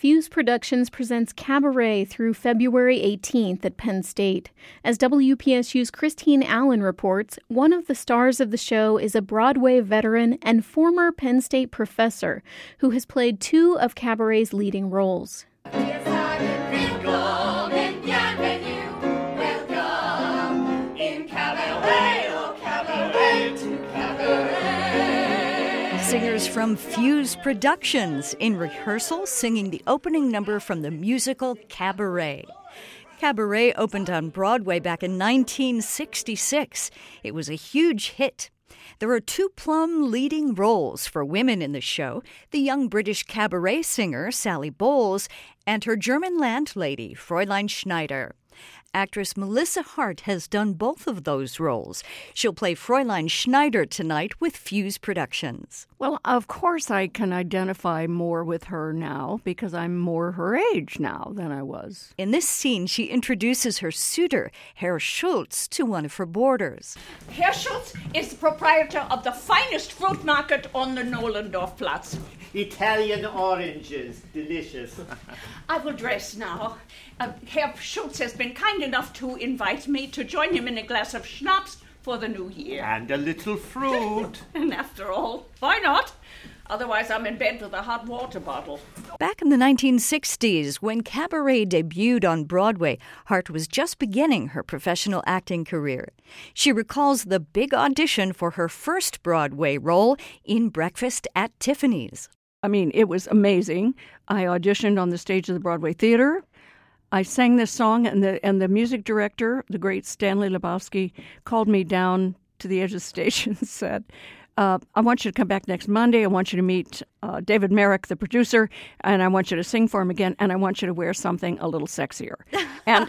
Fuse Productions presents Cabaret through February 18th at Penn State. As WPSU's Christine Allen reports, one of the stars of the show is a Broadway veteran and former Penn State professor who has played two of Cabaret's leading roles. Singers from Fuse Productions in rehearsal singing the opening number from the musical Cabaret. Cabaret opened on Broadway back in 1966. It was a huge hit. There are two plum leading roles for women in the show, the young British cabaret singer Sally Bowles and her German landlady Fräulein Schneider. Actress Melissa Hart has done both of those roles. She'll play Fräulein Schneider tonight with Fuse Productions. Well, of course I can identify more with her now because I'm more her age now than I was. In this scene, she introduces her suitor, Herr Schultz, to one of her boarders. Herr Schultz is the proprietor of the finest fruit market on the Nollendorfplatz. Italian oranges, delicious. I will dress now. Herr Schultz has been kind enough to invite me to join him in a glass of schnapps for the new year. And a little fruit. And after all, why not? Otherwise, I'm in bed with a hot water bottle. Back in the 1960s, when Cabaret debuted on Broadway, Hart was just beginning her professional acting career. She recalls the big audition for her first Broadway role in Breakfast at Tiffany's. I mean, it was amazing. I auditioned on the stage of the Broadway Theater. I sang this song, and the music director, the great Stanley Lebowski, called me down to the edge of the stage and said, I want you to come back next Monday. I want you to meet David Merrick, the producer, and I want you to sing for him again, and I want you to wear something a little sexier. And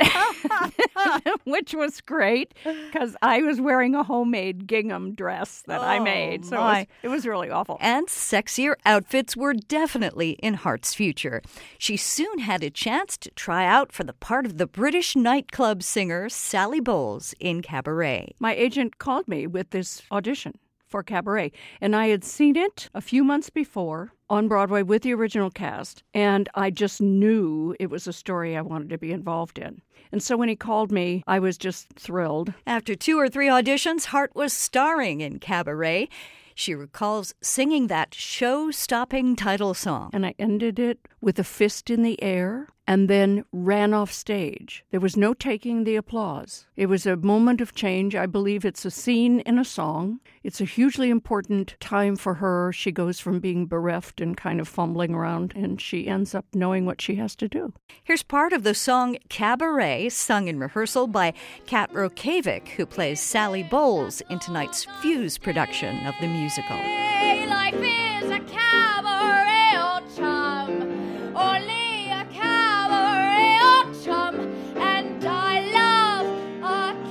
which was great, because I was wearing a homemade gingham dress that I made. So it was really awful. And sexier outfits were definitely in Hart's future. She soon had a chance to try out for the part of the British nightclub singer Sally Bowles in Cabaret. My agent called me with this audition for Cabaret, and I had seen it a few months before on Broadway with the original cast, and I just knew it was a story I wanted to be involved in. And so when he called me, I was just thrilled. After 2 or 3 auditions, Hart was starring in Cabaret. She recalls singing that show-stopping title song. And I ended it with a fist in the air and then ran off stage. There was no taking the applause. It was a moment of change. I believe it's a scene in a song. It's a hugely important time for her. She goes from being bereft and kind of fumbling around, and she ends up knowing what she has to do. Here's part of the song Cabaret, sung in rehearsal by Kat Rokavic, who plays Sally Bowles in tonight's Fuse production of the musical. Life is a cabaret, oh chum, only a cabaret, oh chum, and I love a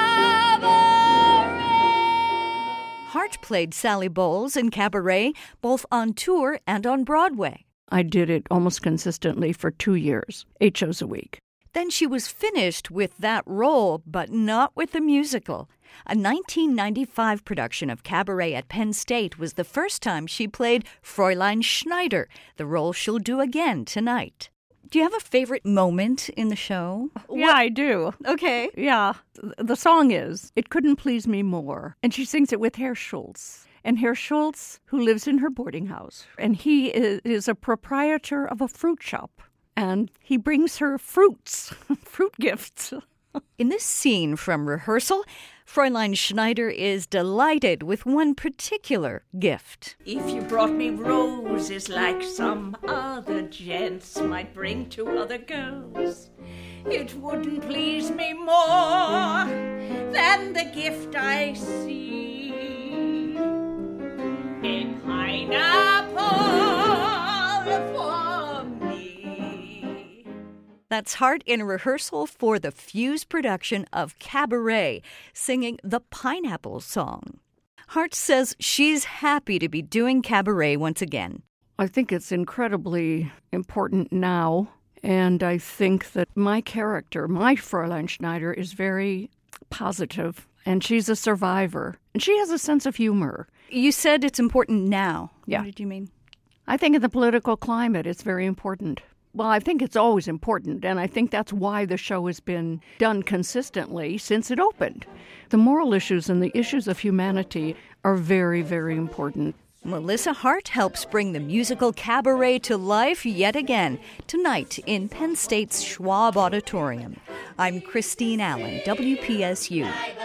cabaret. Hart played Sally Bowles in Cabaret, both on tour and on Broadway. I did it almost consistently for 2 years, 8 shows a week. Then she was finished with that role, but not with the musical. A 1995 production of Cabaret at Penn State was the first time she played Fräulein Schneider, the role she'll do again tonight. Do you have a favorite moment in the show? Yeah, I do. Okay. Yeah. The song is, It Couldn't Please Me More. And she sings it with Herr Schultz. And Herr Schultz, who lives in her boarding house, and he is a proprietor of a fruit shop. And he brings her fruits, fruit gifts. In this scene from rehearsal, Fräulein Schneider is delighted with one particular gift. If you brought me roses like some other gents might bring to other girls, it wouldn't please me more than the gift I see. A pineapple for me. That's Hart in rehearsal for the Fuse production of Cabaret, singing the Pineapple Song. Hart says she's happy to be doing Cabaret once again. I think it's incredibly important now, and I think that my character, my Fräulein Schneider, is very positive, and she's a survivor, and she has a sense of humor. You said it's important now. Yeah. What did you mean? I think in the political climate, it's very important. Well, I think it's always important, and I think that's why the show has been done consistently since it opened. The moral issues and the issues of humanity are very, very important. Melissa Hart helps bring the musical Cabaret to life yet again, tonight in Penn State's Schwab Auditorium. I'm Christine Allen, WPSU.